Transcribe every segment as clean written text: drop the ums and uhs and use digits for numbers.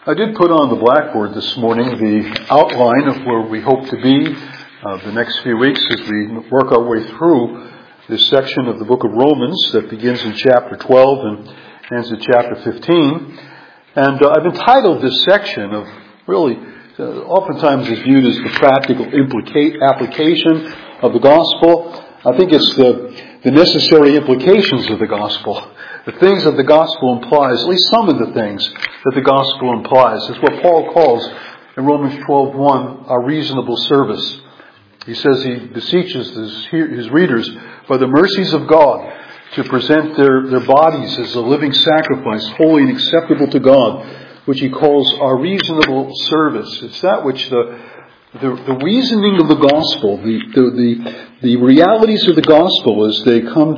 I did put on the blackboard this morning the outline of where we hope to be the next few weeks as we work our way through this section of the book of Romans that begins in chapter 12 and ends at chapter 15. And I've entitled this section of really, oftentimes is viewed as the practical application of the gospel. I think it's the necessary implications of the gospel. The things that the gospel implies, at least some of the things that the gospel implies, is what Paul calls in Romans 12:1 our reasonable service. He says he beseeches his readers by the mercies of God to present their bodies as a living sacrifice, holy and acceptable to God, which he calls our reasonable service. It's that which the reasoning of the gospel, the realities of the gospel as they come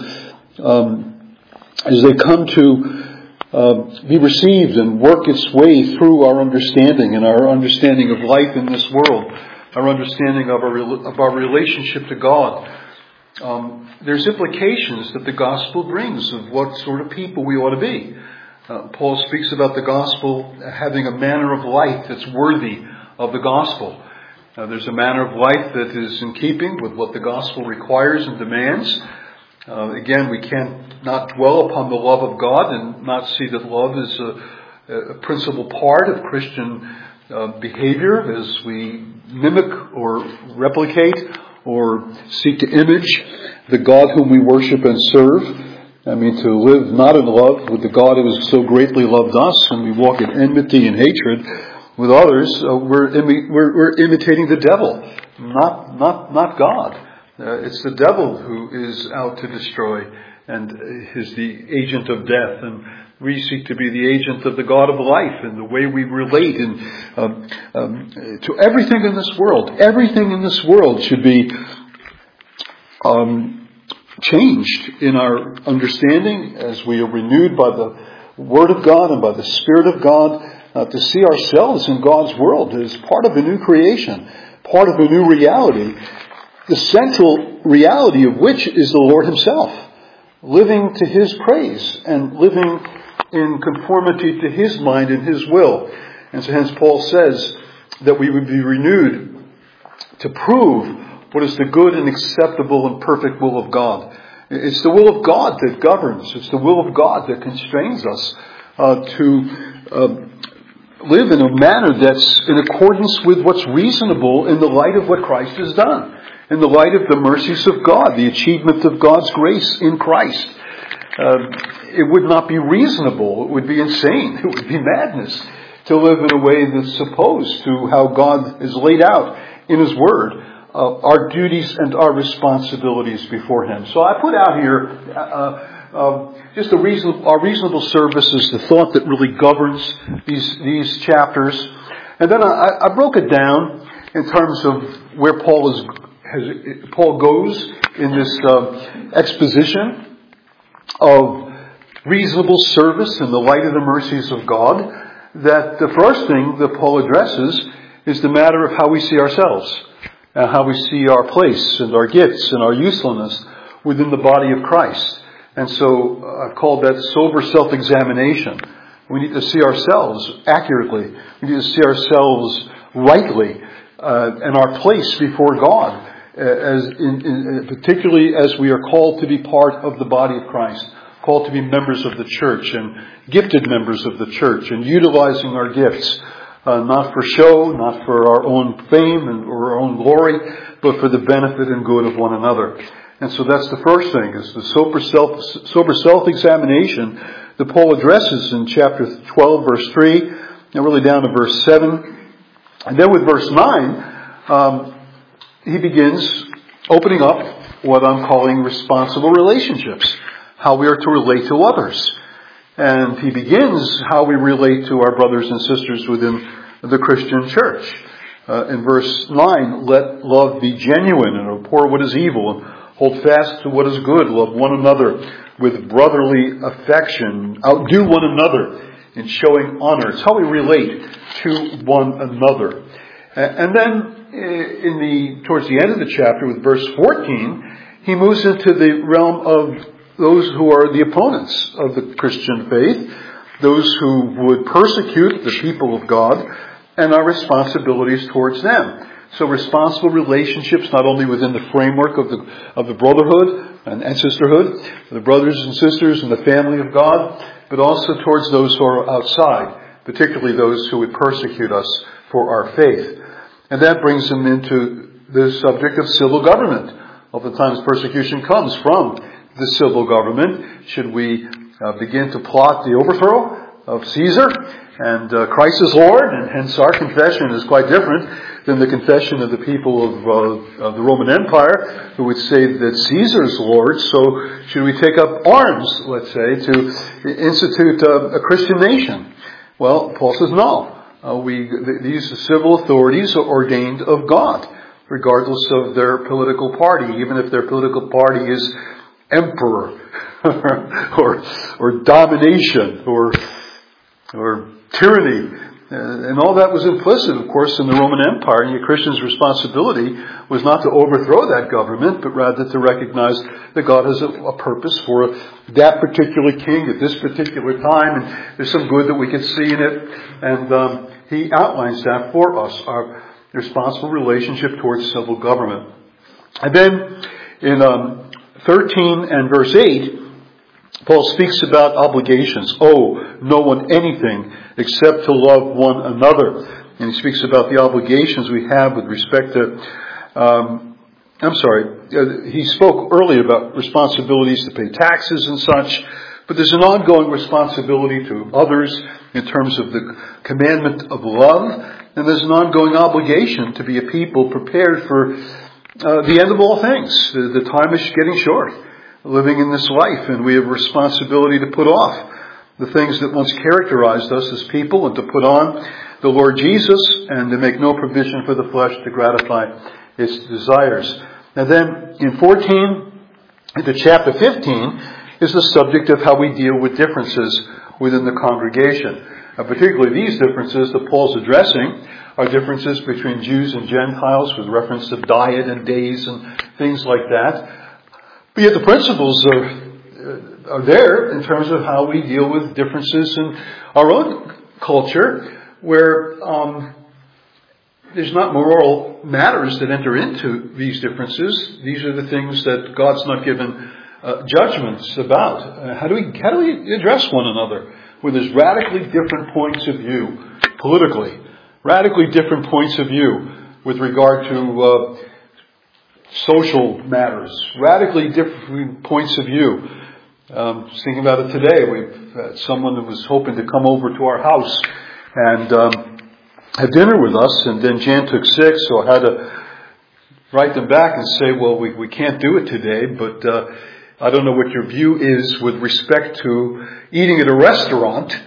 to be received and work its way through our understanding and our understanding of life in this world, our understanding of our relationship to God. There's implications that the gospel brings of what sort of people we ought to be. Paul speaks about the gospel having a manner of life that's worthy of the gospel. There's a manner of life that is in keeping with what the gospel requires and demands. Again, we can't not dwell upon the love of God and not see that love is a principal part of Christian behavior as we mimic or replicate or seek to image the God whom we worship and serve. I mean, to live not in love with the God who has so greatly loved us, and we walk in enmity and hatred with others, we're imitating the devil, not God. It's the devil who is out to destroy and is the agent of death, and we seek to be the agent of the God of life and the way we relate to everything in this world. Everything in this world should be changed in our understanding as we are renewed by the Word of God and by the Spirit of God to see ourselves in God's world as part of a new creation, part of a new reality, the central reality of which is the Lord Himself, living to His praise and living in conformity to His mind and His will. And so hence Paul says that we would be renewed to prove what is the good and acceptable and perfect will of God. It's the will of God that governs. It's the will of God that constrains us to live in a manner that's in accordance with what's reasonable in the light of what Christ has done, in the light of the mercies of God, the achievement of God's grace in Christ. It would not be reasonable. It would be insane. It would be madness to live in a way that's opposed to how God is laid out in His Word, our duties and our responsibilities before Him. So I put out here just our reasonable service is the thought that really governs these chapters. And then I broke it down in terms of where Paul goes in this exposition of reasonable service in the light of the mercies of God. That the first thing that Paul addresses is the matter of how we see ourselves, and how we see our place and our gifts and our usefulness within the body of Christ. And so I've called that sober self-examination. We need to see ourselves accurately. We need to see ourselves rightly and our place before God, particularly as we are called to be part of the body of Christ, called to be members of the church and gifted members of the church, and utilizing our gifts, not for show, not for our own fame or our own glory, but for the benefit and good of one another. And so that's the first thing, is the sober self-examination that Paul addresses in chapter 12, verse 3, and really down to verse 7. And then with verse 9, he begins opening up what I'm calling responsible relationships, how we are to relate to others. And he begins how we relate to our brothers and sisters within the Christian church. In verse 9, let love be genuine and abhor what is evil, and hold fast to what is good. Love one another with brotherly affection. Outdo one another in showing honor. It's how we relate to one another. And then towards the end of the chapter with verse 14, he moves into the realm of those who are the opponents of the Christian faith. those who would persecute the people of God, and our responsibilities towards them. So responsible relationships not only within the framework of the brotherhood and sisterhood, the brothers and sisters in the family of God, but also towards those who are outside, particularly those who would persecute us for our faith. And that brings them into the subject of civil government. Oftentimes persecution comes from the civil government. Should we begin to plot the overthrow of Caesar and Christ is Lord, and hence our confession is quite different than the confession of the people of the Roman Empire, who would say that Caesar is Lord. So should we take up arms, let's say, to institute a Christian nation? Well, Paul says no. These civil authorities are ordained of God, regardless of their political party, even if their political party is emperor or domination or tyranny. And all that was implicit, of course, in the Roman Empire. And your Christian's responsibility was not to overthrow that government, but rather to recognize that God has a purpose for that particular king at this particular time. And there's some good that we can see in it. And he outlines that for us, our responsible relationship towards civil government. And then in 13 and verse 8, Paul speaks about obligations. Owe no one anything except to love one another. And he speaks about the obligations we have with respect to, he spoke earlier about responsibilities to pay taxes and such, but there's an ongoing responsibility to others in terms of the commandment of love, and there's an ongoing obligation to be a people prepared for the end of all things. The time is getting short, living in this life, and we have a responsibility to put off the things that once characterized us as people and to put on the Lord Jesus and to make no provision for the flesh to gratify its desires. And then in 14 into chapter 15 is the subject of how we deal with differences within the congregation. Particularly these differences that Paul's addressing are differences between Jews and Gentiles with reference to diet and days and things like that. But yet the principles are there in terms of how we deal with differences in our own culture, where there's not moral matters that enter into these differences. These are the things that God's not given judgments about. How do we address one another when there's radically different points of view politically, radically different points of view with regard to social matters, radically different points of view. Just thinking about it today, we've had someone that was hoping to come over to our house and have dinner with us, and then Jan took sick, so I had to write them back and say, well, we can't do it today, but I don't know what your view is with respect to eating at a restaurant,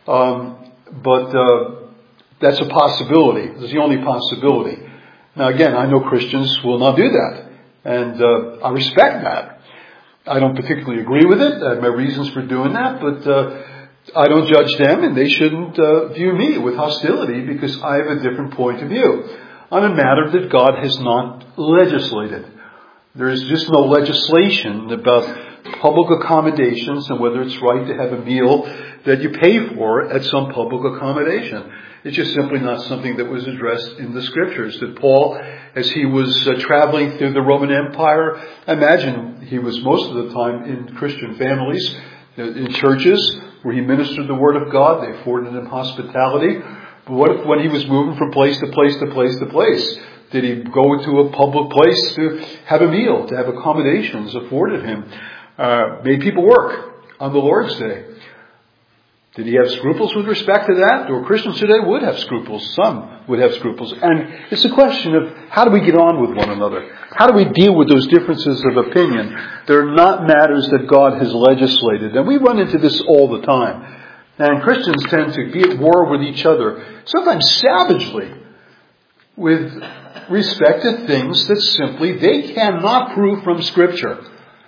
but that's a possibility. It's the only possibility. Now again, I know Christians will not do that, and I respect that. I don't particularly agree with it. I have my reasons for doing that, but I don't judge them, and they shouldn't view me with hostility because I have a different point of view on a matter that God has not legislated. There is just no legislation about public accommodations and whether it's right to have a meal that you pay for at some public accommodation. It's just simply not something that was addressed in the Scriptures. That Paul, as he was traveling through the Roman Empire, I imagine he was most of the time in Christian families, in churches where he ministered the Word of God. They afforded him hospitality. But what if when he was moving from place to place to place to place, did he go into a public place to have a meal, to have accommodations afforded him? Made people work on the Lord's Day. Did he have scruples with respect to that? Or Christians today would have scruples. Some would have scruples. And it's a question of how do we get on with one another? How do we deal with those differences of opinion? They're not matters that God has legislated. And we run into this all the time. And Christians tend to be at war with each other, sometimes savagely, with respect to things that simply they cannot prove from Scripture.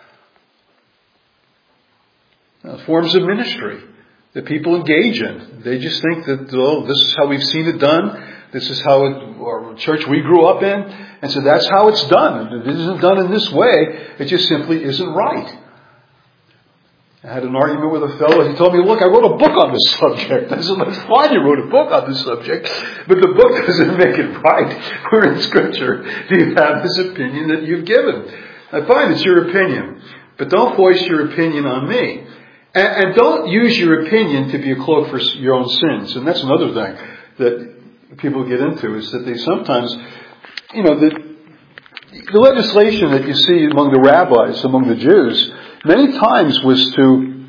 Forms of ministry that people engage in. They just think that, this is how we've seen it done. This is how our church we grew up in. And so that's how it's done. If it isn't done in this way, it just simply isn't right. I had an argument with a fellow. He told me, look, I wrote a book on this subject. I said, that's fine, you wrote a book on this subject, but the book doesn't make it right. We're in Scripture. You have this opinion that you've given. I find it's your opinion, but don't voice your opinion on me. And don't use your opinion to be a cloak for your own sins. And that's another thing that people get into, is that they sometimes, the legislation that you see among the rabbis, among the Jews, many times was to,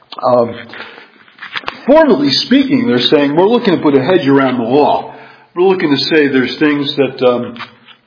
formally speaking, they're saying, we're looking to put a hedge around the law. We're looking to say there's things that,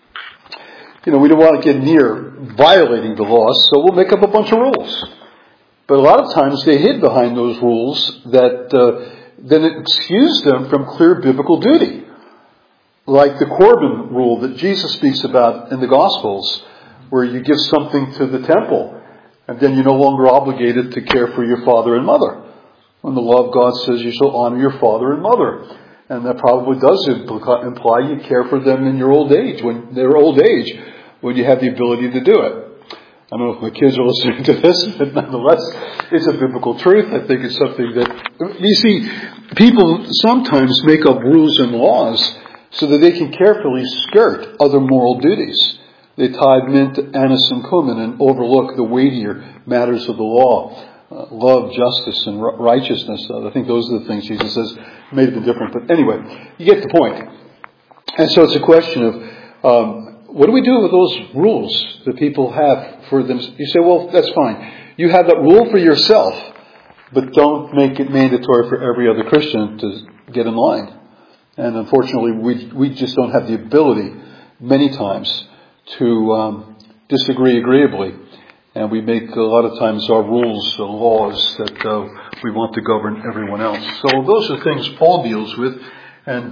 we don't want to get near violating the laws, so we'll make up a bunch of rules. But a lot of times they hid behind those rules that then excused them from clear biblical duty. Like the Corban rule that Jesus speaks about in the Gospels, where you give something to the temple, and then you're no longer obligated to care for your father and mother. When the law of God says you shall honor your father and mother. And that probably does imply you care for them in your old age, when you have the ability to do it. I don't know if my kids are listening to this, but nonetheless, it's a biblical truth. I think it's something that, you see, people sometimes make up rules and laws so that they can carefully skirt other moral duties. They tithe mint, anise, and cumin and overlook the weightier matters of the law. Love, justice, and righteousness. I think those are the things Jesus says may have been different. But anyway, you get the point. And so it's a question of, what do we do with those rules that people have for them? You say, well, that's fine. You have that rule for yourself, but don't make it mandatory for every other Christian to get in line. And unfortunately, we just don't have the ability, many times, to disagree agreeably. And we make a lot of times our rules, laws that we want to govern everyone else. So those are things Paul deals with, and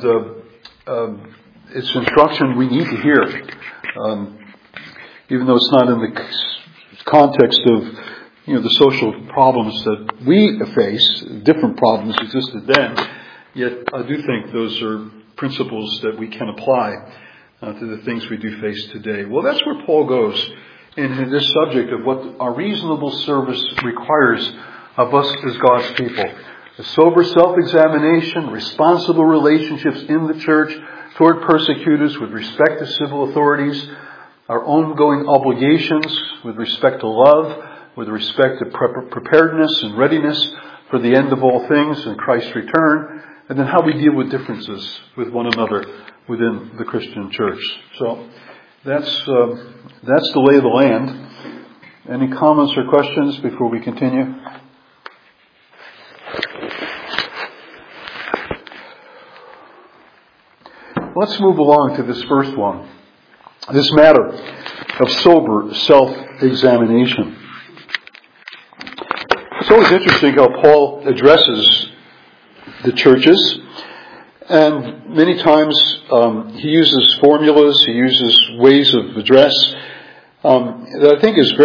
it's instruction we need to hear. Even though it's not in the context of, the social problems that we face, different problems existed then, yet I do think those are principles that we can apply to the things we do face today. Well, that's where Paul goes in this subject of what our reasonable service requires of us as God's people. A sober self-examination, responsible relationships in the church toward persecutors with respect to civil authorities, our ongoing obligations with respect to love, with respect to preparedness and readiness for the end of all things and Christ's return, and then how we deal with differences with one another within the Christian church. So that's the lay of the land. Any comments or questions before we continue? Let's move along to this first one. This matter of sober self-examination. It's always interesting how Paul addresses the churches. And many times he uses formulas, he uses ways of address that I think is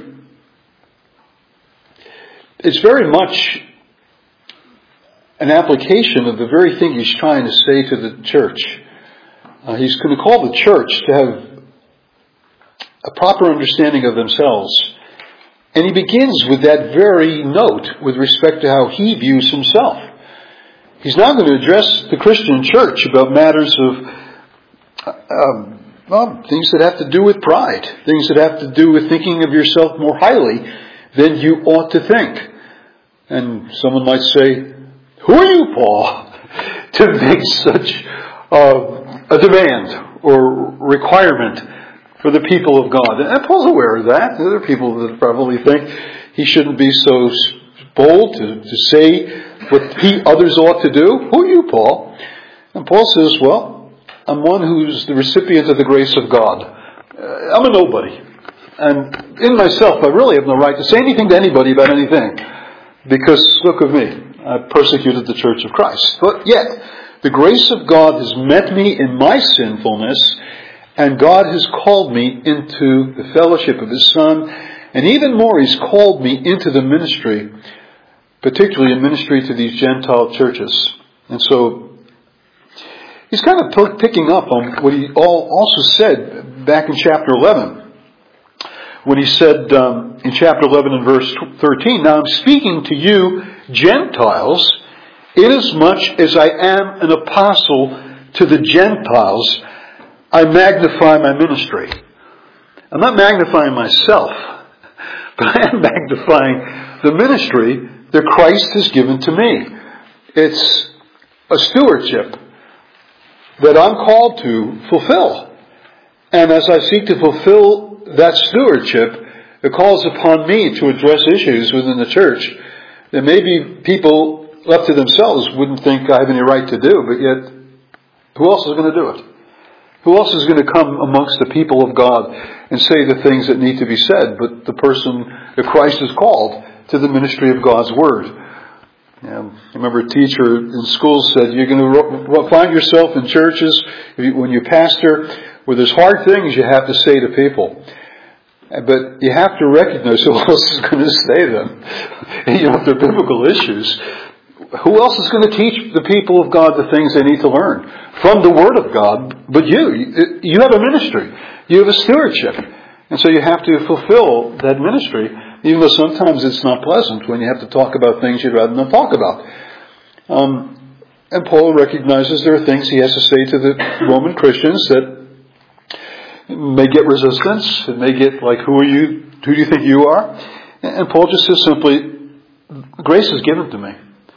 it's very much an application of the very thing he's trying to say to the church. He's going to call the church to have a proper understanding of themselves. And he begins with that very note with respect to how he views himself. He's now going to address the Christian church about matters of things that have to do with pride, things that have to do with thinking of yourself more highly than you ought to think. And someone might say, who are you, Paul, to make such a demand or requirement for the people of God? And Paul's aware of that. There are people that probably think he shouldn't be so bold to say what others ought to do. Who are you, Paul? And Paul says, well, I'm one who's the recipient of the grace of God. I'm a nobody. And in myself, I really have no right to say anything to anybody about anything. Because, look at me, I persecuted the church of Christ. But yet, the grace of God has met me in my sinfulness, and God has called me into the fellowship of His Son, and even more, He's called me into the ministry, particularly in ministry to these Gentile churches. And so, he's kind of picking up on what he also said back in chapter 11. when he said in chapter 11 and verse 13, "Now I'm speaking to you Gentiles, inasmuch as I am an apostle to the Gentiles, I magnify my ministry." I'm not magnifying myself, but I am magnifying the ministry that Christ has given to me. It's a stewardship that I'm called to fulfill. And as I seek to fulfill that stewardship, it calls upon me to address issues within the church that maybe people left to themselves wouldn't think I have any right to do, but yet who else is going to do it? Who else is going to come amongst the people of God and say the things that need to be said but the person that Christ has called to the ministry of God's Word? I remember a teacher in school said, you're going to find yourself in churches, when you pastor, where there's hard things you have to say to people. But you have to recognize who else is going to say them. If they're biblical issues, who else is going to teach the people of God the things they need to learn from the Word of God? But you have a ministry. You have a stewardship. And so you have to fulfill that ministry, even though sometimes it's not pleasant when you have to talk about things you'd rather not talk about. And Paul recognizes there are things he has to say to the Roman Christians that may get resistance. It may get like, who are you? Who do you think you are? And Paul just says simply, grace is given to me.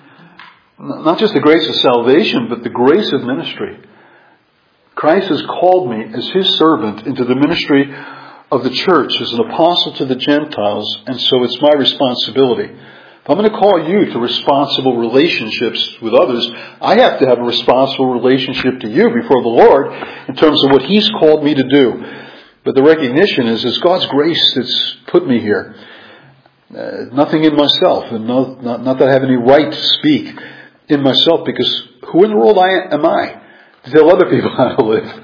Not just the grace of salvation, but the grace of ministry. Christ has called me as His servant into the ministry of the church as an apostle to the Gentiles, and so it's my responsibility. If I'm going to call you to responsible relationships with others, I have to have a responsible relationship to you before the Lord in terms of what He's called me to do. But the recognition is it's God's grace that's put me here. Nothing in myself, and not that I have any right to speak in myself, because who in the world am I to tell other people how to live?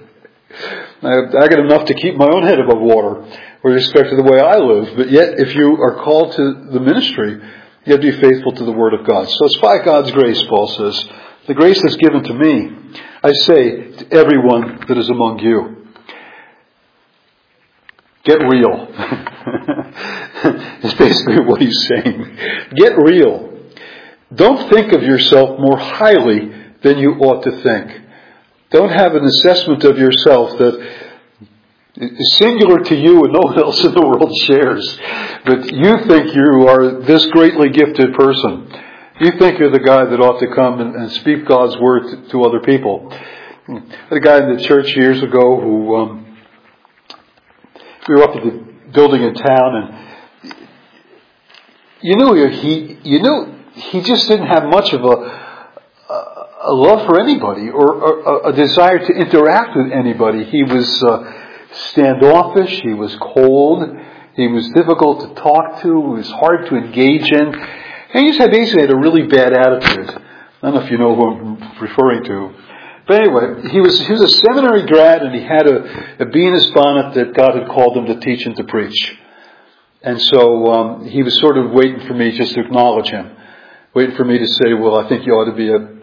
I got enough to keep my own head above water with respect to the way I live. But yet, if you are called to the ministry, you have to be faithful to the Word of God. So it's by God's grace, Paul says, the grace that's given to me, I say to everyone that is among you, get real. It's basically what he's saying. Get real. Don't think of yourself more highly than you ought to think. Don't have an assessment of yourself that is singular to you and no one else in the world shares. But you think you are this greatly gifted person. You think you're the guy that ought to come and speak God's word to other people. The guy in the church years ago who we were up at the building in town, and you knew he just didn't have much of a love for anybody or a desire to interact with anybody. He was standoffish. He was cold. He was difficult to talk to. He was hard to engage in. And he just basically had a really bad attitude. I don't know if you know who I'm referring to. But anyway, he was a seminary grad, and he had a bee in his bonnet that God had called him to teach and to preach. And so he was sort of waiting for me just to acknowledge him. Waiting for me to say, well, I think you ought to be a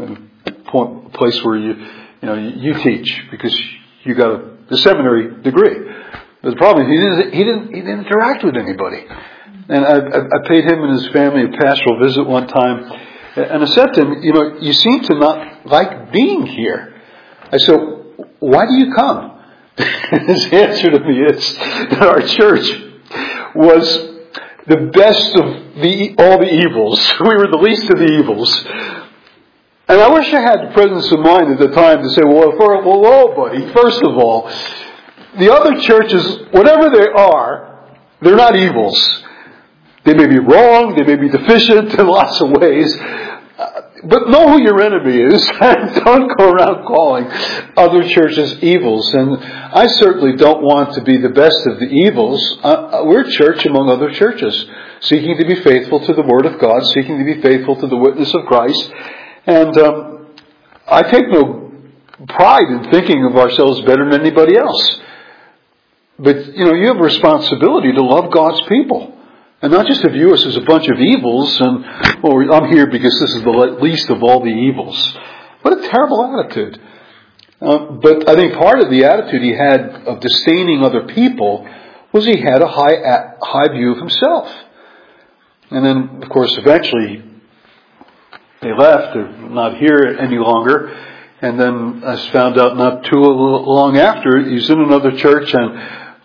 place where you teach, because you got a seminary degree. But the problem is he didn't interact with anybody. And I paid him and his family a pastoral visit one time, and I said to him, you seem to not like being here. I said, why do you come? His answer to me is that our church was the best of all the evils. We were the least of the evils. And I wish I had the presence of mind at the time to say, well, buddy, first of all, the other churches, whatever they are, they're not evils. They may be wrong, they may be deficient in lots of ways, but know who your enemy is, and don't go around calling other churches evils. And I certainly don't want to be the best of the evils. We're a church among other churches, seeking to be faithful to the Word of God, seeking to be faithful to the witness of Christ. And I take no pride in thinking of ourselves better than anybody else. But, you have a responsibility to love God's people. And not just to view us as a bunch of evils and, I'm here because this is the least of all the evils. What a terrible attitude. But I think part of the attitude he had of disdaining other people was he had a high view of himself. And then, of course, eventually they left. They're not here any longer. And then I found out not too long after, he's in another church, and,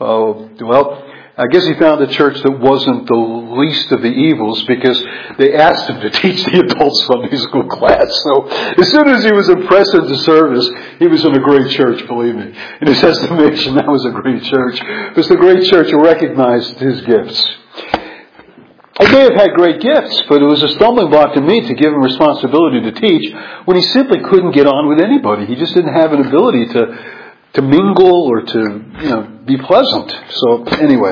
I guess he found a church that wasn't the least of the evils, because they asked him to teach the adult Sunday school class. So as soon as he was impressed in the service, he was in a great church, believe me. In his estimation, that was a great church, because the great church recognized his gifts. He may have had great gifts, but it was a stumbling block to me to give him responsibility to teach when he simply couldn't get on with anybody. He just didn't have an ability to mingle or to, be pleasant. So anyway,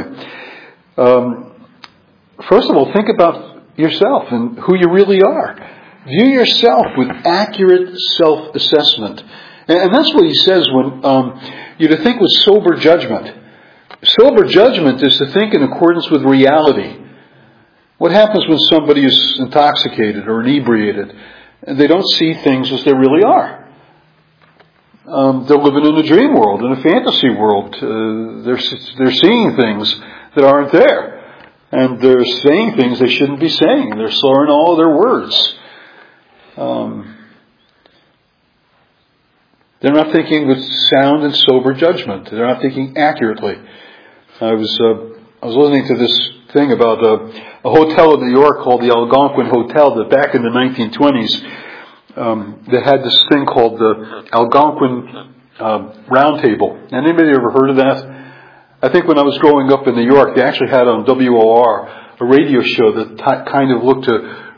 first of all, think about yourself and who you really are. View yourself with accurate self-assessment. And that's what he says when you're to think with sober judgment. Sober judgment is to think in accordance with reality. What happens when somebody is intoxicated or inebriated and they don't see things as they really are? They're living in a dream world, in a fantasy world. They're seeing things that aren't there. And they're saying things they shouldn't be saying. They're slurring all of their words. They're not thinking with sound and sober judgment. They're not thinking accurately. I was listening to this thing about a hotel in New York called the Algonquin Hotel that back in the 1920s that had this thing called the Algonquin Round Table. Anybody ever heard of that? I think when I was growing up in New York, they actually had on WOR a radio show that kind of looked to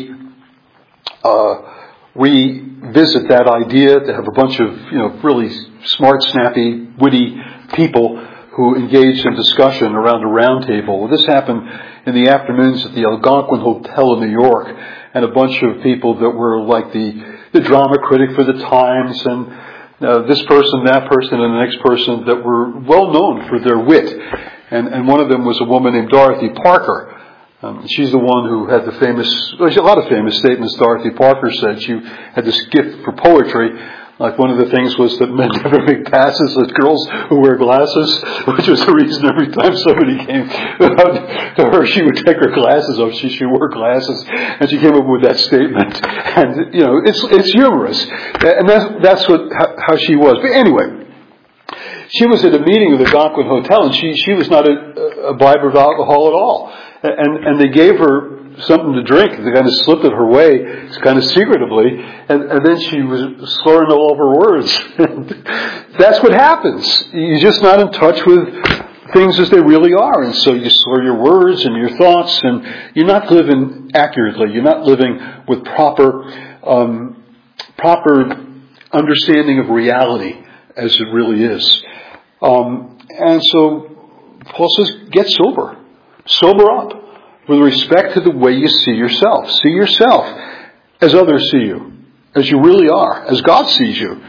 revisit that idea, to have a bunch of really smart, snappy, witty people who engaged in discussion around a round table. Well, this happened in the afternoons at the Algonquin Hotel in New York, and a bunch of people that were like the drama critic for the Times, and this person, that person, and the next person that were well known for their wit. And one of them was a woman named Dorothy Parker. She's the one who had a lot of famous statements Dorothy Parker said. She had this gift for poetry. Like one of the things was that men never make passes at girls who wear glasses, which was the reason every time somebody came to her, she would take her glasses off. She wore glasses, and she came up with that statement. And it's humorous, and that's how she was. But anyway, she was at a meeting of the Algonquin Hotel, and she was not a biber of alcohol at all. And they gave her something to drink. They kind of slipped it her way, kind of secretively, and then she was slurring all of her words. That's what happens. You're just not in touch with things as they really are, and so you slur your words and your thoughts, and you're not living accurately. You're not living with proper understanding of reality as it really is. And so Paul says, get sober. Sober up with respect to the way you see yourself. See yourself as others see you, as you really are, as God sees you.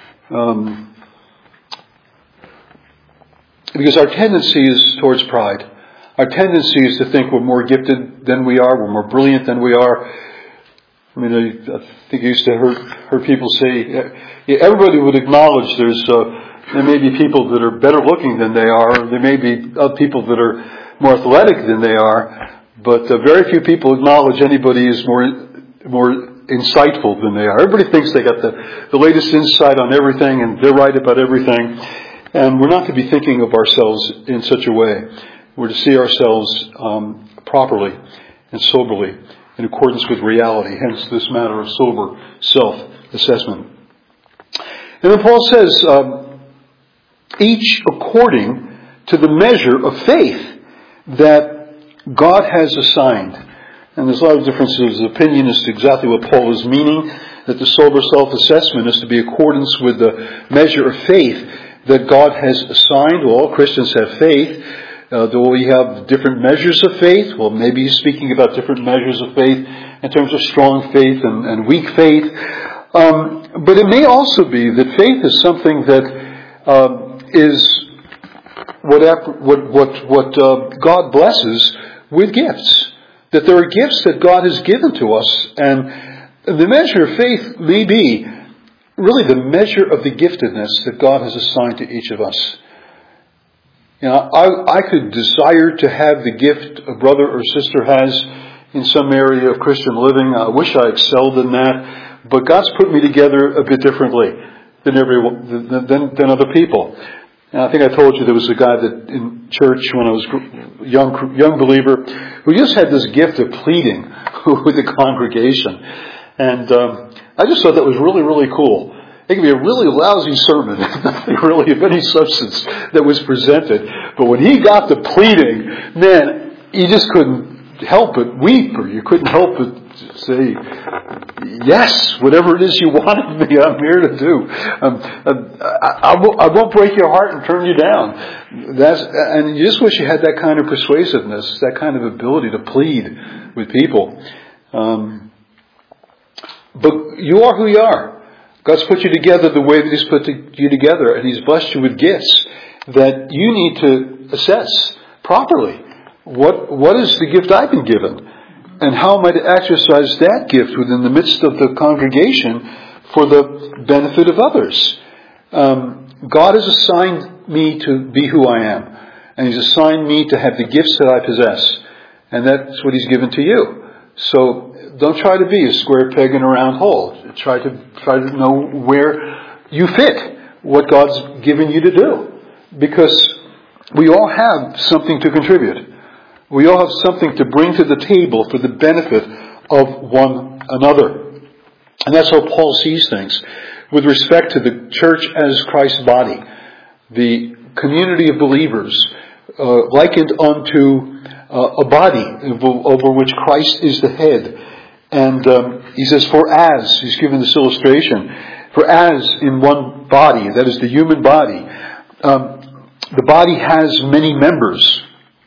Because our tendency is towards pride. Our tendency is to think we're more gifted than we are, we're more brilliant than we are. I mean, I think I used to heard people say, everybody would acknowledge there may be people that are better looking than they are, there may be people that are more athletic than they are, but very few people acknowledge anybody is more insightful than they are. Everybody thinks they got the latest insight on everything and they're right about everything. And we're not to be thinking of ourselves in such a way. We're to see ourselves properly and soberly in accordance with reality. Hence this matter of sober self-assessment. And then Paul says, each according to the measure of faith that God has assigned. And there's a lot of differences of opinion as to exactly what Paul is meaning, that the sober self-assessment is to be in accordance with the measure of faith that God has assigned. Well, all Christians have faith. Do we have different measures of faith? Well, maybe he's speaking about different measures of faith in terms of strong faith and weak faith. But it may also be that faith is something that is what God blesses with gifts. That there are gifts that God has given to us, and the measure of faith may be really the measure of the giftedness that God has assigned to each of us. I could desire to have the gift a brother or sister has in some area of Christian living. I wish I excelled in that, but God's put me together a bit differently than other people. And I think I told you there was a guy that in church when I was a young believer who just had this gift of pleading with the congregation. And I just thought that was really, really cool. It could be a really lousy sermon, nothing really of any substance that was presented. But when he got to pleading, man, you just couldn't help but weep, or you couldn't help but say, yes, whatever it is you want of me, I'm here to do. I won't break your heart and turn you down. And you just wish you had that kind of persuasiveness, that kind of ability to plead with people. But you are who you are. God's put you together the way that He's put you together, and He's blessed you with gifts that you need to assess properly. What is the gift I've been given? And how am I to exercise that gift within the midst of the congregation for the benefit of others? God has assigned me to be who I am, and He's assigned me to have the gifts that I possess, and that's what He's given to you. So don't try to be a square peg in a round hole. Try to know where you fit, what God's given you to do. Because we all have something to contribute. We all have something to bring to the table for the benefit of one another. And that's how Paul sees things. With respect to the church as Christ's body, the community of believers likened unto a body over which Christ is the head. And he says, he's given this illustration, for as in one body, that is the human body, the body has many members.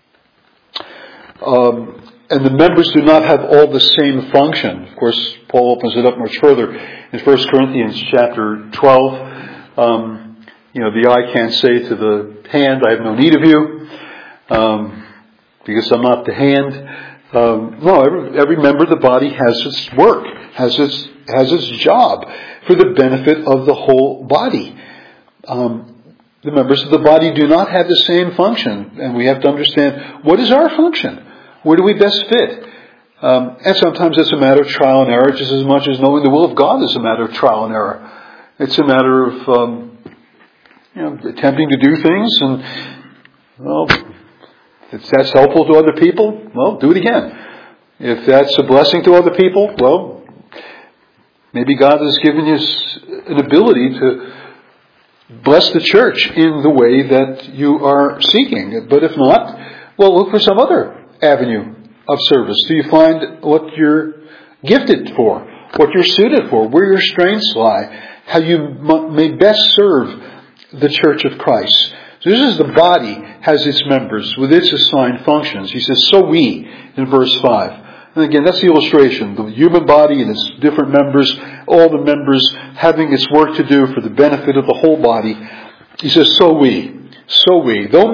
And the members do not have all the same function. Of course, Paul opens it up much further in 1 Corinthians chapter 12. The eye can't say to the hand, I have no need of you, because I'm not the hand. Every member of the body has its work, has its job for the benefit of the whole body. The members of the body do not have the same function, and we have to understand, what is our function? Where do we best fit? And sometimes it's a matter of trial and error, just as much as knowing the will of God is a matter of trial and error. It's a matter of attempting to do things, and if that's helpful to other people, well, do it again. If that's a blessing to other people, well, maybe God has given you an ability to bless the church in the way that you are seeking. But if not, well, look for some other avenue of service. Do you find what you're gifted for, what you're suited for, where your strengths lie, how you may best serve the church of Christ? So this is the body has its members with its assigned functions. He says, so we, in verse 5. And again, that's the illustration. The human body and its different members, all the members having its work to do for the benefit of the whole body. He says, so we, though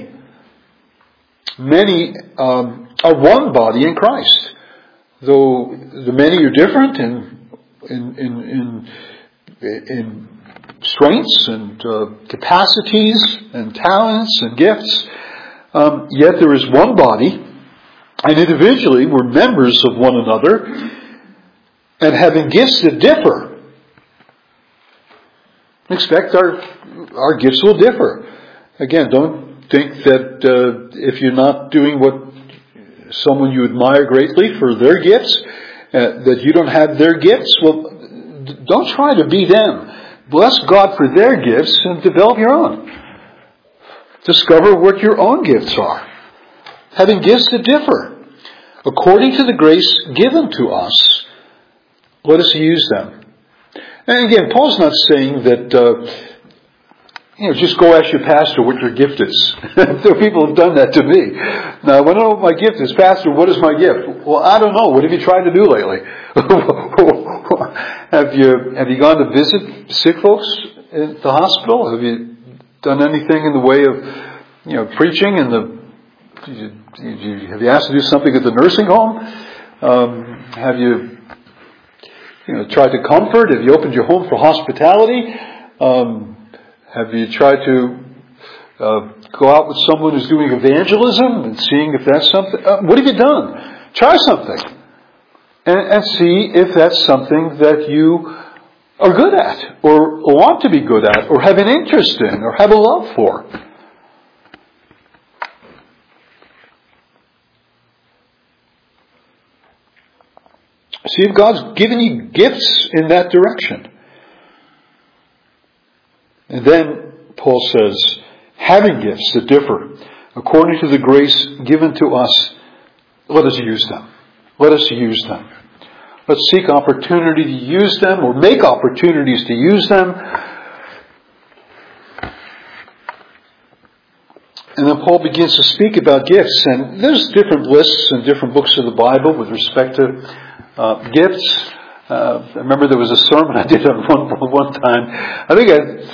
many are one body in Christ. Though the many are different in strengths and capacities and talents and gifts, yet there is one body, and individually we're members of one another, and having gifts that differ. Expect our gifts will differ. Again, don't think that if you're not doing what someone you admire greatly for their gifts, that you don't have their gifts. Well, don't try to be them. Bless God for their gifts and develop your own. Discover what your own gifts are. Having gifts that differ. According to the grace given to us, let us use them. And again, Paul's not saying that, just go ask your pastor what your gift is. There are people who have done that to me. Now, I want to know what my gift is. Pastor, what is my gift? Well, I don't know. What have you tried to do lately? Have you gone to visit sick folks at the hospital? Have you done anything in the way of, preaching have you asked to do something at the nursing home? Have you, tried to comfort? Have you opened your home for hospitality? Have you tried to go out with someone who's doing evangelism and seeing if that's something. What have you done? Try something. And see if that's something that you are good at, or want to be good at, or have an interest in, or have a love for. See if God's given you gifts in that direction. And then Paul says, having gifts that differ according to the grace given to us, let us use them. Let us use them. Let's seek opportunity to use them, or make opportunities to use them. And then Paul begins to speak about gifts. And there's different lists in different books of the Bible with respect to gifts. I remember there was a sermon I did on one time. I think I had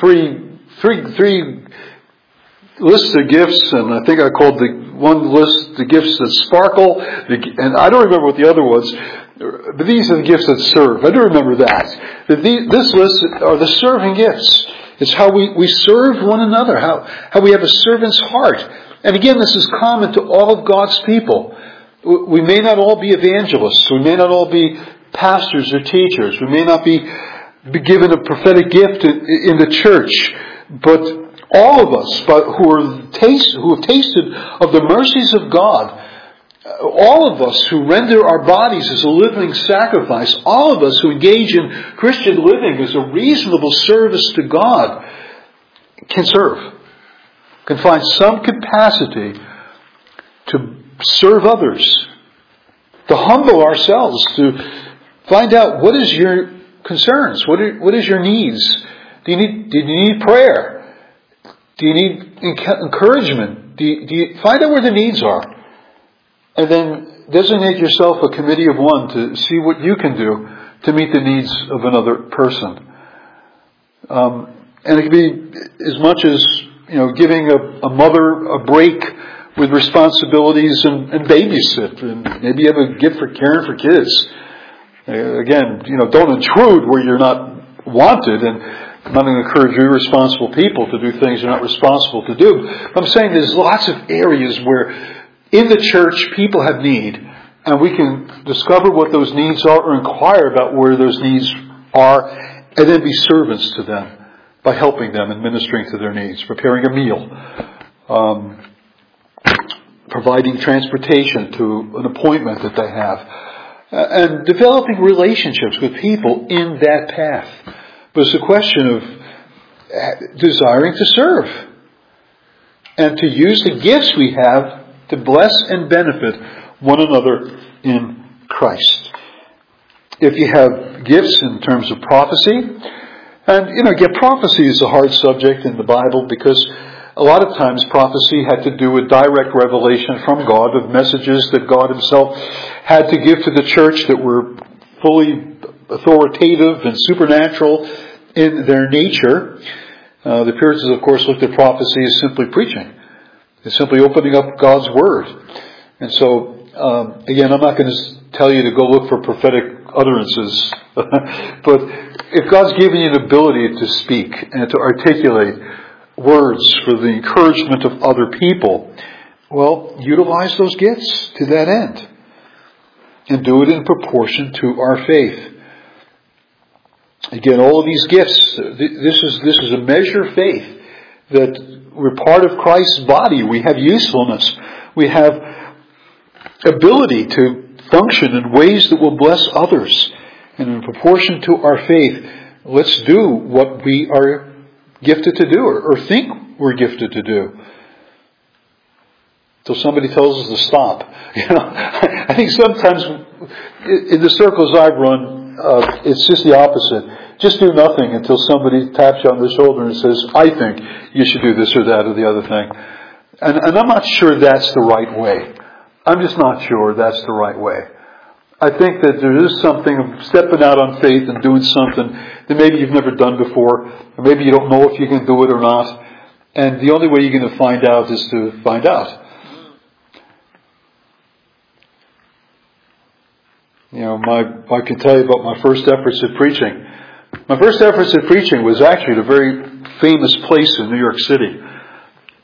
three lists of gifts, and I think I called the one list the gifts that sparkle, and I don't remember what the other was, but these are the gifts that serve. I do remember that. This list are the serving gifts. It's how we serve one another, how we have a servant's heart. And again, this is common to all of God's people. We may not all be evangelists. We may not all be pastors or teachers. We may not be given a prophetic gift in the church. But all of us who have tasted of the mercies of God, all of us who render our bodies as a living sacrifice, all of us who engage in Christian living as a reasonable service to God, can serve, can find some capacity to serve others, to humble ourselves, to find out what is your concerns, what is your needs. Do you need prayer? Do you need encouragement? Do you find out where the needs are? And then designate yourself a committee of one to see what you can do to meet the needs of another person. And it can be as much as, giving a mother a break with responsibilities and babysit. And maybe you have a gift for caring for kids. Again, don't intrude where you're not wanted, and I'm not going to encourage irresponsible people to do things they're not responsible to do. But I'm saying there's lots of areas where in the church people have need, and we can discover what those needs are or inquire about where those needs are, and then be servants to them by helping them and ministering to their needs, preparing a meal, providing transportation to an appointment that they have, and developing relationships with people in that path. But it's a question of desiring to serve and to use the gifts we have to bless and benefit one another in Christ. If you have gifts in terms of prophecy, and again, prophecy is a hard subject in the Bible because a lot of times prophecy had to do with direct revelation from God of messages that God Himself had to give to the church that were fully authoritative and supernatural in their nature. The Puritans, of course, looked at prophecy as simply preaching. It's simply opening up God's Word. And so, again, I'm not going to tell you to go look for prophetic utterances. But if God's given you an ability to speak and to articulate words for the encouragement of other people, well, utilize those gifts to that end. And do it in proportion to our faith. Again, all of these gifts, this is a measure of faith that we're part of Christ's body. We have usefulness. We have ability to function in ways that will bless others. And in proportion to our faith, let's do what we are gifted to do or think we're gifted to do. Till somebody tells us to stop. I think sometimes in the circles I've run, it's just the opposite. Just do nothing until somebody taps you on the shoulder and says, I think you should do this or that or the other thing. And I'm not sure that's the right way. I'm just not sure that's the right way. I think that there is something of stepping out on faith and doing something that maybe you've never done before, or maybe you don't know if you can do it or not. And the only way you're going to find out is to find out. I can tell you about my first efforts at preaching. My first efforts at preaching was actually at a very famous place in New York City.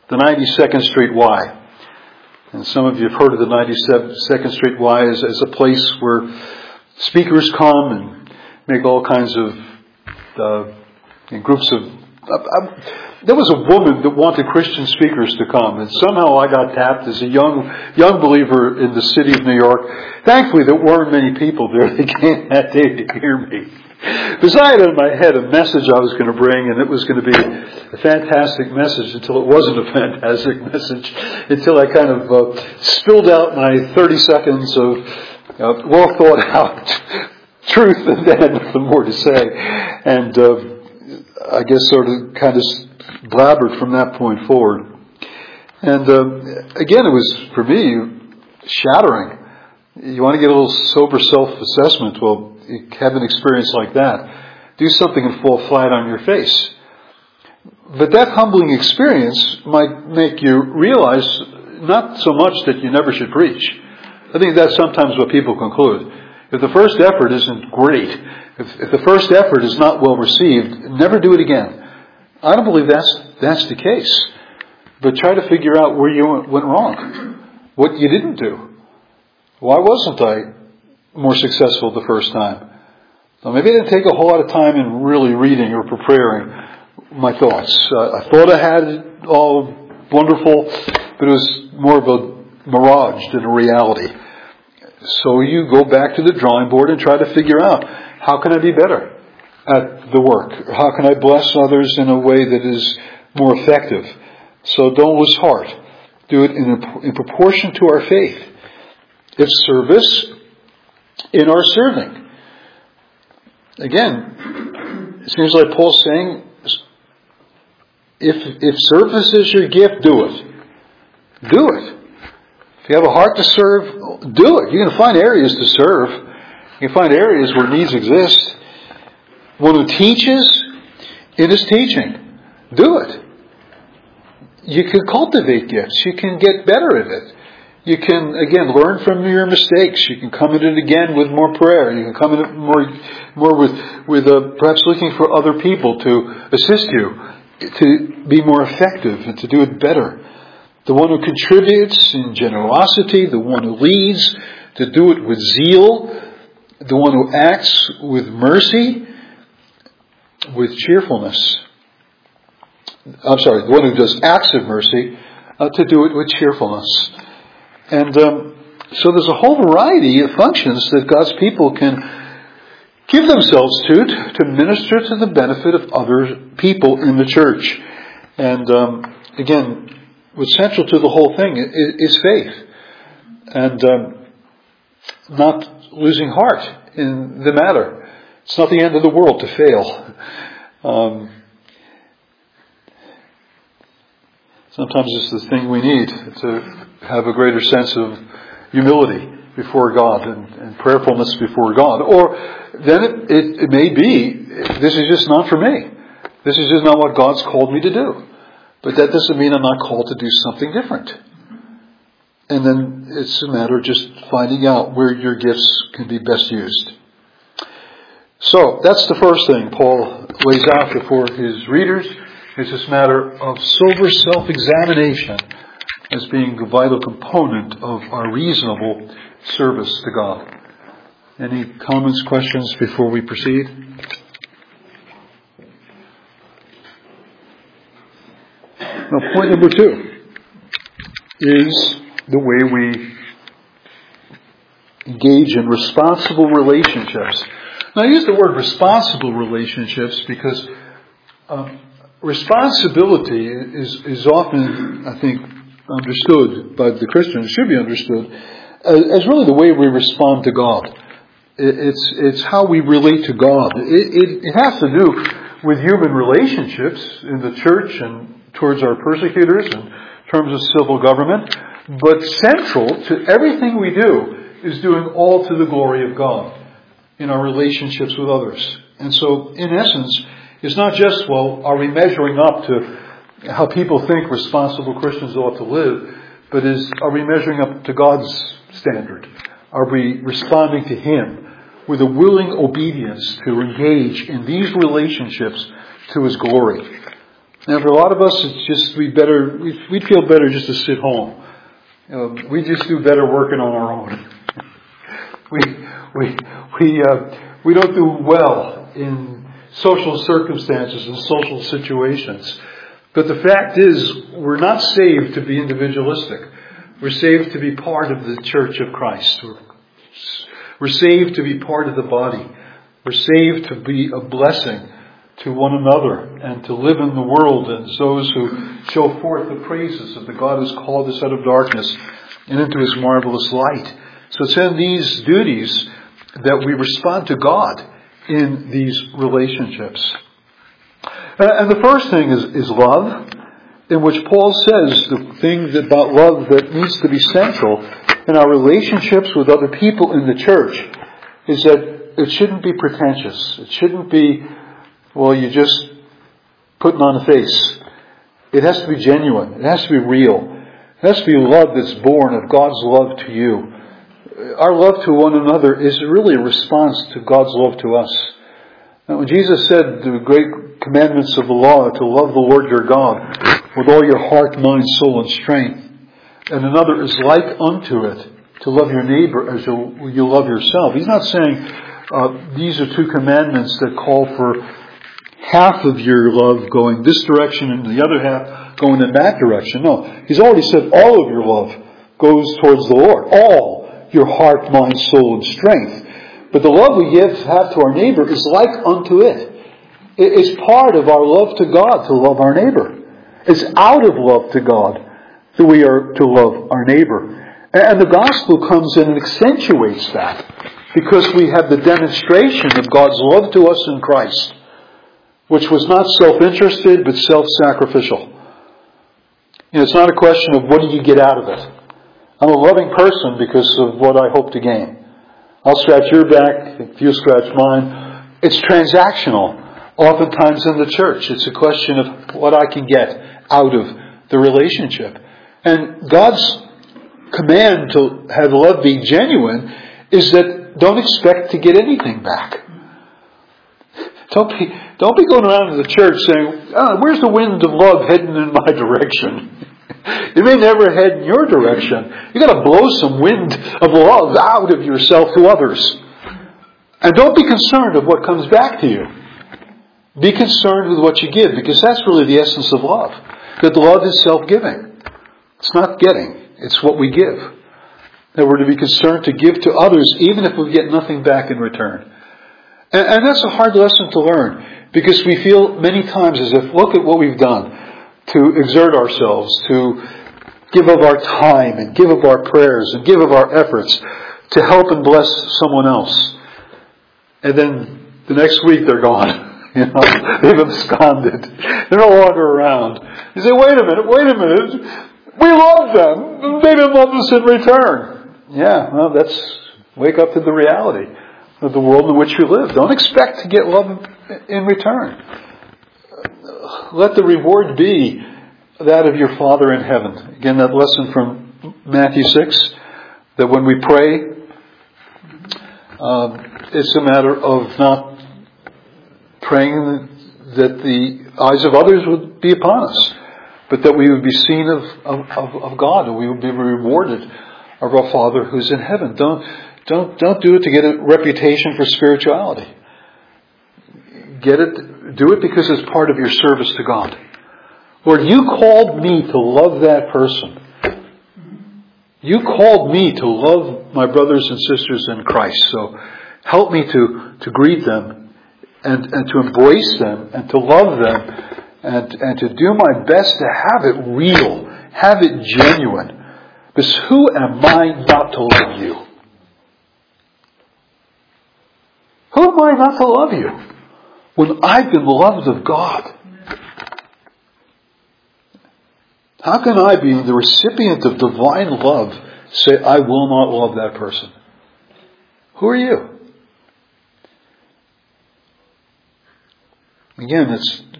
the 92nd Street Y. And some of you have heard of the 92nd Street Y as a place where speakers come and make all kinds of groups of... there was a woman that wanted Christian speakers to come, and somehow I got tapped as a young believer in the city of New York. Thankfully, there weren't many people there that came that day to hear me. Because I had in my head a message I was going to bring, and it was going to be a fantastic message until it wasn't a fantastic message, until I kind of spilled out my 30 seconds of well thought out truth and then had nothing more to say. And I guess sort of kind of blabbered from that point forward. And again, it was, for me, shattering. You want to get a little sober self-assessment? Well, you have an experience like that. Do something and fall flat on your face. But that humbling experience might make you realize not so much that you never should preach. I think that's sometimes what people conclude. If the first effort isn't great, if the first effort is not well received, never do it again. I don't believe that's the case. But try to figure out where you went wrong. What you didn't do. Why wasn't I more successful the first time? Well, maybe I didn't take a whole lot of time in really reading or preparing my thoughts. I thought I had it all wonderful, but it was more of a mirage than a reality. So you go back to the drawing board and try to figure out, how can I be better at the work? How can I bless others in a way that is more effective? So don't lose heart. Do it in proportion to our faith. It's service in our serving. Again, it seems like Paul's saying, if service is your gift, do it. Do it. If you have a heart to serve, do it. You can find areas to serve. You can find areas where needs exist. One who teaches in his teaching, do it. You can cultivate gifts. You can get better at it. You can, again, learn from your mistakes. You can come at it again with more prayer. You can come at it more with perhaps looking for other people to assist you to be more effective and to do it better. The one who contributes in generosity, the one who leads, to do it with zeal, the one who acts with mercy, with cheerfulness. The one who does acts of mercy, to do it with cheerfulness. And so there's a whole variety of functions that God's people can give themselves to minister to the benefit of other people in the church. And again, what's central to the whole thing is faith. And not losing heart in the matter. It's not the end of the world to fail. Sometimes it's the thing we need to have a greater sense of humility before God and prayerfulness before God. Or then it may be, this is just not for me. This is just not what God's called me to do. But that doesn't mean I'm not called to do something different. And then it's a matter of just finding out where your gifts can be best used. So that's the first thing Paul lays out before his readers. It's this matter of sober self-examination as being a vital component of our reasonable service to God. Any comments, questions before we proceed? Now, point number 2 is the way we engage in responsible relationships. Now, I use the word responsible relationships because responsibility is often, I think, understood by the Christians, should be understood, as really the way we respond to God. It's how we relate to God. It has to do with human relationships in the church and towards our persecutors in terms of civil government. But central to everything we do is doing all to the glory of God in our relationships with others. And so, in essence, it's not just, are we measuring up to how people think responsible Christians ought to live, but are we measuring up to God's standard? Are we responding to Him with a willing obedience to engage in these relationships to His glory? Now, for a lot of us, it's just we'd feel better just to sit home. We just do better working on our own. We don't do well in social circumstances and social situations. But the fact is, we're not saved to be individualistic. We're saved to be part of the church of Christ. We're saved to be part of the body. We're saved to be a blessing to one another and to live in the world as those who show forth the praises of the God who's called us out of darkness and into His marvelous light. So it's in these duties that we respond to God in these relationships. And the first thing is love, in which Paul says the thing about love that needs to be central in our relationships with other people in the church is that it shouldn't be pretentious. It shouldn't be, you're just putting on a face. It has to be genuine. It has to be real. It has to be love that's born of God's love to you. Our love to one another is really a response to God's love to us. Now, when Jesus said the great commandments of the law, to love the Lord your God with all your heart, mind, soul, and strength, and another is like unto it, to love your neighbor as you love yourself. He's not saying these are two commandments that call for half of your love going this direction and the other half going in that direction. No, He's already said all of your love goes towards the Lord. All your heart, mind, soul, and strength. But the love we have to our neighbor is like unto it. It's part of our love to God to love our neighbor. It's out of love to God that we are to love our neighbor. And the gospel comes in and accentuates that, because we have the demonstration of God's love to us in Christ, which was not self-interested but self-sacrificial. It's not a question of what do you get out of it. I'm a loving person because of what I hope to gain. I'll scratch your back if you scratch mine. It's transactional. Oftentimes in the church, it's a question of what I can get out of the relationship. And God's command to have love be genuine is that don't expect to get anything back. Don't be going around to the church saying, where's the wind of love heading in my direction? It may never head in your direction. You've got to blow some wind of love out of yourself to others. And don't be concerned of what comes back to you. Be concerned with what you give, because that's really the essence of love. That love is self-giving. It's not getting. It's what we give. That we're to be concerned to give to others even if we get nothing back in return. And that's a hard lesson to learn, because we feel many times as if, look at what we've done to exert ourselves, to give of our time and give of our prayers and give of our efforts to help and bless someone else. And then the next week they're gone. They've absconded. They're no longer around. You say, wait a minute. We love them. They didn't love us in return. Yeah, well, wake up to the reality of the world in which we live. Don't expect to get love in return. Let the reward be that of your Father in heaven. Again, that lesson from Matthew 6, that when we pray, it's a matter of not praying that the eyes of others would be upon us, but that we would be seen of God, and we would be rewarded of our Father who's in heaven. Don't do it to get a reputation for spirituality. Do it because it's part of your service to God. Lord, you called me to love that person. You called me to love my brothers and sisters in Christ. So help me to greet them and to embrace them and to love them and to do my best to have it real, have it genuine. Because who am I not to love you? Who am I not to love you when I've been loved of God? How can I, be the recipient of divine love, say, I will not love that person? Who are you? Again,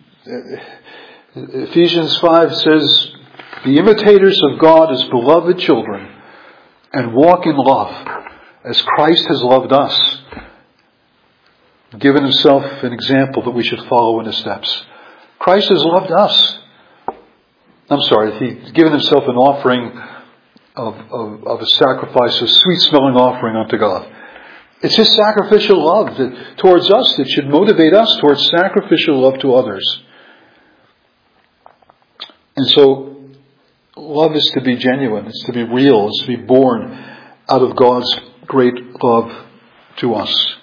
Ephesians 5 says, be imitators of God as beloved children and walk in love as Christ has loved us, given Himself an example that we should follow in His steps. Christ has loved us. He's given himself an offering of a sacrifice, a sweet-smelling offering unto God. It's his sacrificial love towards us that should motivate us towards sacrificial love to others. And so, love is to be genuine, it's to be real, it's to be born out of God's great love to us.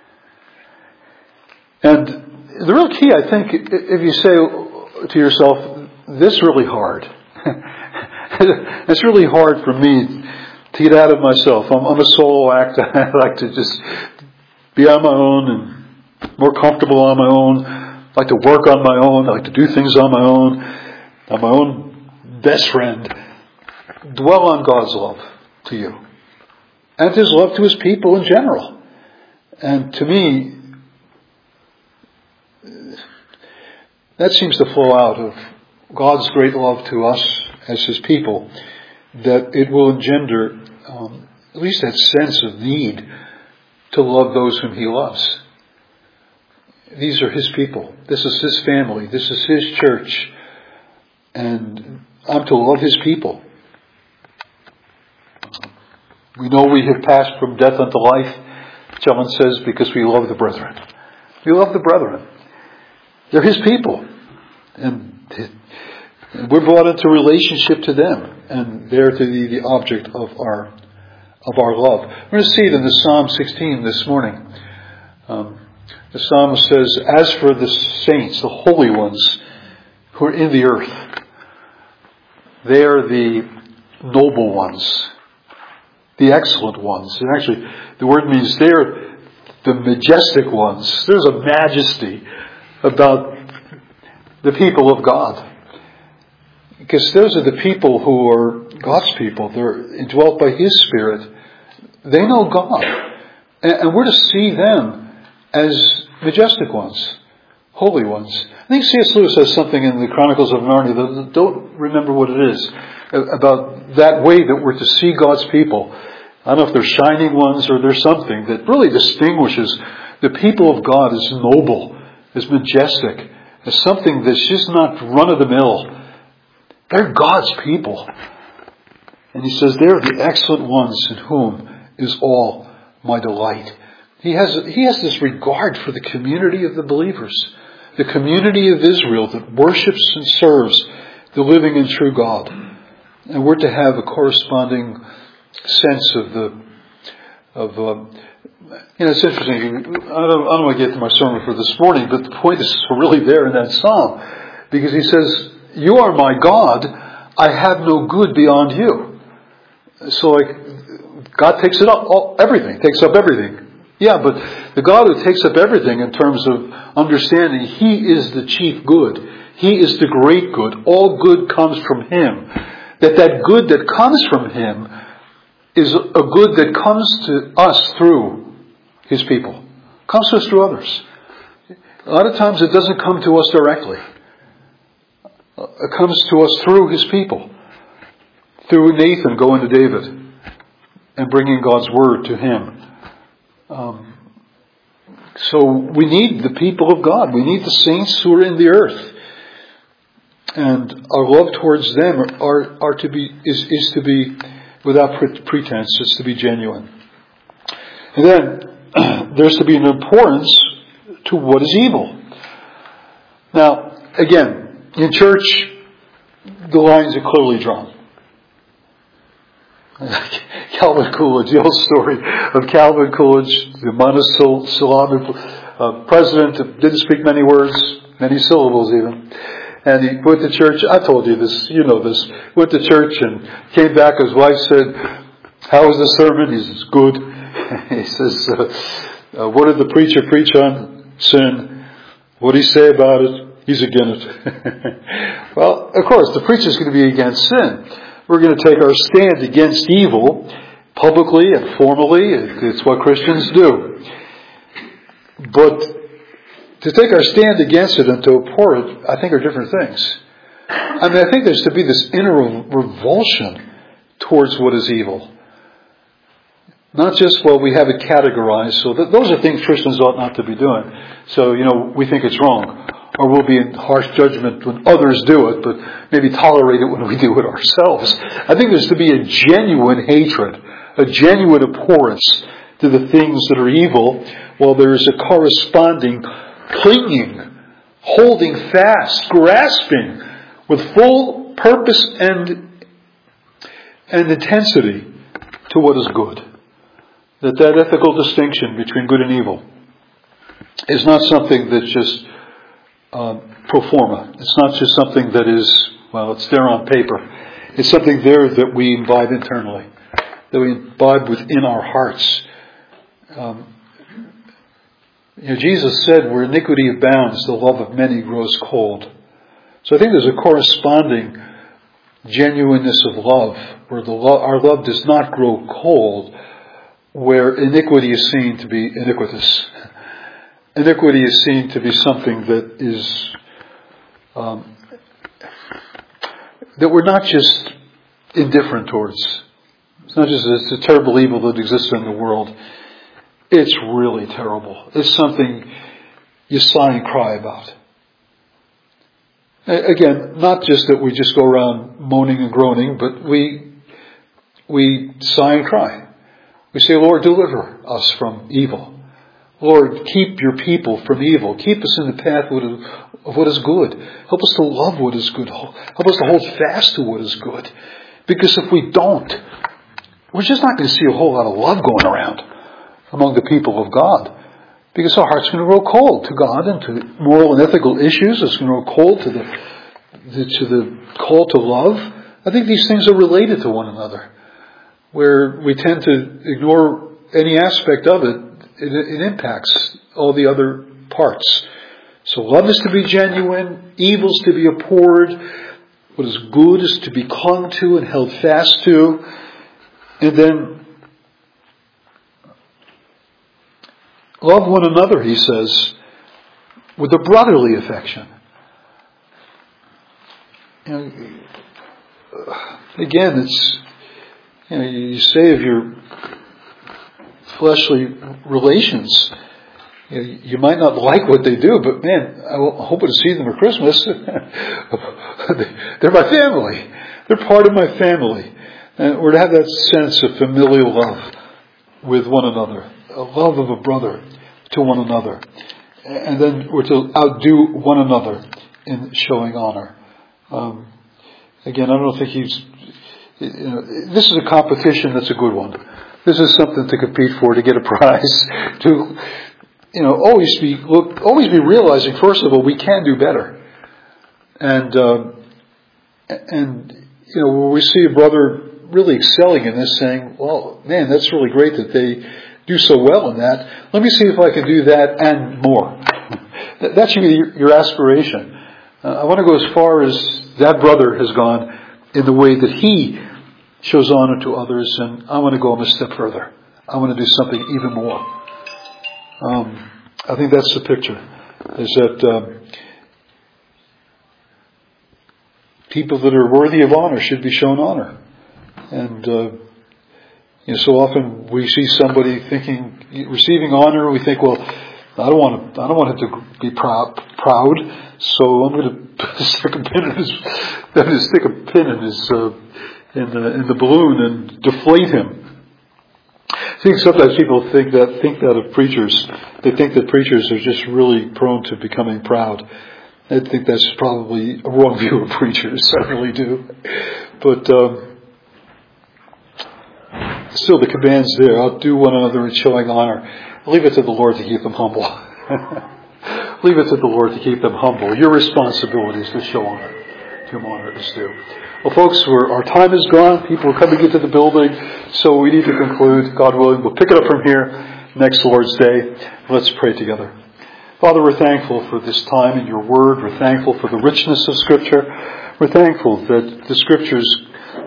And the real key, I think, if you say to yourself, this is really hard. It's really hard for me to get out of myself. I'm a solo act. I like to just be on my own and more comfortable on my own. I like to work on my own. I like to do things on my own. I'm my own best friend. Dwell on God's love to you. And his love to his people in general. And to me, that seems to flow out of God's great love to us as his people, that it will engender at least that sense of need to love those whom he loves. These are his people. This is his family. This is his church. And I'm to love his people. We know we have passed from death unto life, John says, because we love the brethren. We love the brethren. They're his people. And we're brought into relationship to them. And they're to be the object of our love. We're going to see it in the Psalm 16 this morning. The psalmist says, as for the saints, the holy ones who are in the earth, they are the noble ones, the excellent ones. And actually, the word means they're the majestic ones. There's a majesty about the people of God. Because those are the people who are God's people. They're indwelt by his Spirit. They know God. And we're to see them as majestic ones, holy ones. I think C.S. Lewis has something in the Chronicles of Narnia, that don't remember what it is, about that way that we're to see God's people. I don't know if they're shining ones or there's something that really distinguishes the people of God as noble, as majestic, as something that's just not run-of-the-mill. They're God's people. And he says, they're the excellent ones in whom is all my delight. He has this regard for the community of the believers, the community of Israel that worships and serves the living and true God. And we're to have a corresponding sense it's interesting. I don't want to get to my sermon for this morning, but the point is really there in that psalm. Because he says, you are my God, I have no good beyond you. So God takes everything, takes up everything. Yeah, but the God who takes up everything in terms of understanding, he is the chief good. He is the great good. All good comes from him. That good that comes from him is a good that comes to us through his people. Comes to us through others. A lot of times it doesn't come to us directly. It comes to us through his people. Through Nathan going to David and bringing God's word to him. So we need the people of God. We need the saints who are in the earth. And our love towards them is to be without pretense. It's to be genuine. And then there's to be an importance to what is evil. Now, again, in church, the lines are clearly drawn. Calvin Coolidge, the old story of Calvin Coolidge, the monosyllabic president that didn't speak many words, many syllables even. And he went to church. I told you this, you know this. Went to church and came back. His wife said, how was the sermon? He says, good. He says, what did the preacher preach on? Sin. What did he say about it? He's against it. Well, of course, the preacher's going to be against sin. We're going to take our stand against evil publicly and formally. It's what Christians do. But to take our stand against it and to abhor it, I think are different things. I think there's to be this inner revulsion towards what is evil. Not just, we have it categorized, so that those are things Christians ought not to be doing. So, we think it's wrong. or we'll be in harsh judgment when others do it, but maybe tolerate it when we do it ourselves. I think there's to be a genuine hatred, a genuine abhorrence to the things that are evil, while there is a corresponding clinging, holding fast, grasping with full purpose and intensity to what is good. That ethical distinction between good and evil is not something that's just pro forma. It's not just something that is, well, it's there on paper. It's something there that we imbibe internally, that we imbibe within our hearts. Jesus said, where iniquity abounds, the love of many grows cold. So I think there's a corresponding genuineness of love, where our love does not grow cold, where iniquity is seen to be iniquitous. Iniquity is seen to be something that is that we're not just indifferent towards. It's not just it's a terrible evil that exists in the world. It's really terrible. It's something you sigh and cry about. Again, not just that we just go around moaning and groaning, but we sigh and cry. We say, Lord, deliver us from evil. Lord, keep your people from evil. Keep us in the path of what is good. Help us to love what is good. Help us to hold fast to what is good. Because if we don't, we're just not going to see a whole lot of love going around among the people of God. Because our heart's going to grow cold to God and to moral and ethical issues. It's going to grow cold to the call to love. I think these things are related to one another. Where we tend to ignore any aspect of it, it impacts all the other parts. So love is to be genuine, evil is to be abhorred, what is good is to be clung to and held fast to, and then love one another, he says, with a brotherly affection. Again, it's you say of your fleshly relations, you might not like what they do, but man, I'm hoping to see them at Christmas. They're my family. They're part of my family. And we're to have that sense of familial love with one another, a love of a brother to one another. And then we're to outdo one another in showing honor. Again, I don't think this is a competition that's a good one. This is something to compete for, to get a prize, to, always be realizing, first of all, we can do better. And when we see a brother really excelling in this, saying, well, man, that's really great that they do so well in that. Let me see if I can do that and more. That should be your aspiration. I want to go as far as that brother has gone in the way that he shows honor to others, and I want to go a step further. I want to do something even more. I think that's the picture, is that people that are worthy of honor should be shown honor. And so often we see somebody receiving honor, and we think, well, I don't want him to be proud, so I'm going to stick a pin in the balloon and deflate him. I think sometimes people think that of preachers. They think that preachers are just really prone to becoming proud. I think that's probably a wrong view of preachers. I really do. But still, the command's there. Outdo one another in showing honor. Leave it to the Lord to keep them humble. Leave it to the Lord to keep them humble. Your responsibility is to show honor. To whom honor is due. Well, folks, our time is gone. People are coming into the building, so we need to conclude. God willing, we'll pick it up from here next Lord's Day. Let's pray together. Father, we're thankful for this time in your word. We're thankful for the richness of Scripture. We're thankful that the Scriptures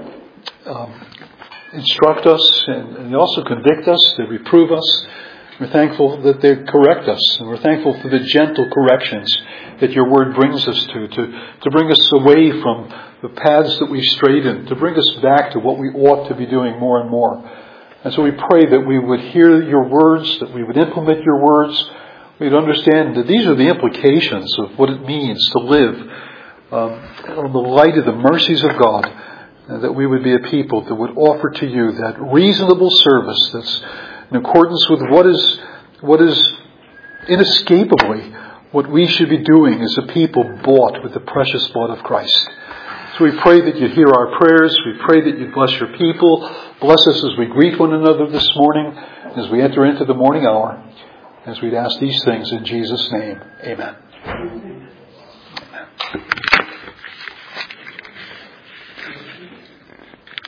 instruct us and they also convict us. They reprove us. We're thankful that they correct us, and we're thankful for the gentle corrections that your word brings us to bring us away from the paths that we've strayed in, to bring us back to what we ought to be doing more and more. And so we pray that we would hear your words, that we would implement your words. we'd understand that these are the implications of what it means to live in the light of the mercies of God, and that we would be a people that would offer to you that reasonable service that's in accordance with what is inescapably what we should be doing as a people bought with the precious blood of Christ. So we pray that you'd hear our prayers. We pray that you'd bless your people. Bless us as we greet one another this morning, as we enter into the morning hour, as we'd ask these things in Jesus' name. Amen.